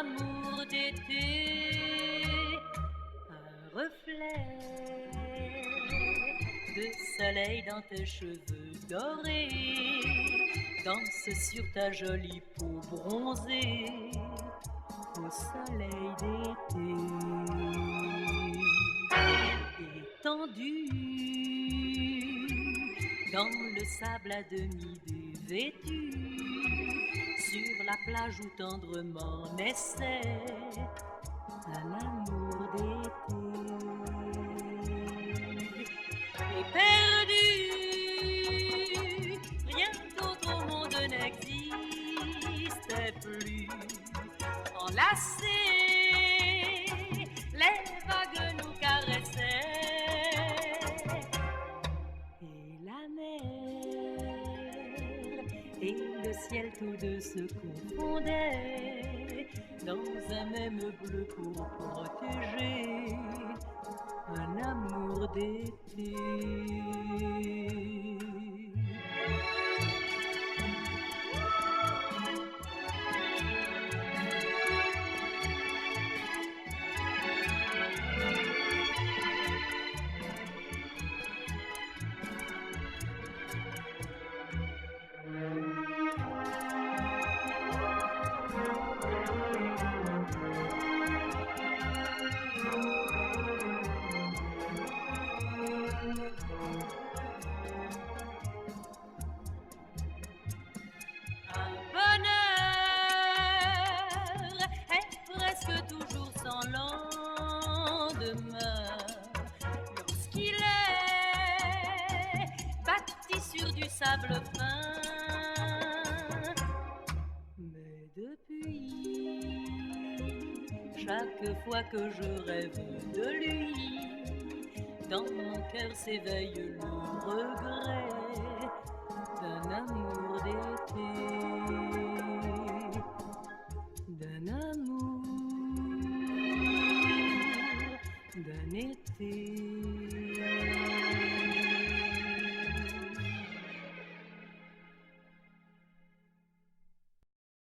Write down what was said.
amour d'été, un reflet de soleil dans tes cheveux dorés, danse sur ta jolie peau bronzée au soleil d'été. Étendu dans le sable à demi dévêtu, sur la plage où tendrement naissait un amour d'été. Et perdu, rien d'autre au monde n'existait plus. Enlacés, les vagues nous caressaient, et la mer et le ciel tous deux se confondaient dans un même bleu pour protéger un amour d'été. Un bonheur est presque toujours sans lendemain lorsqu'il est bâti sur du sable fin. Mais depuis, chaque fois que je rêve de lui, dans mon cœur s'éveille le regret d'un amour d'été, d'un amour, d'un été.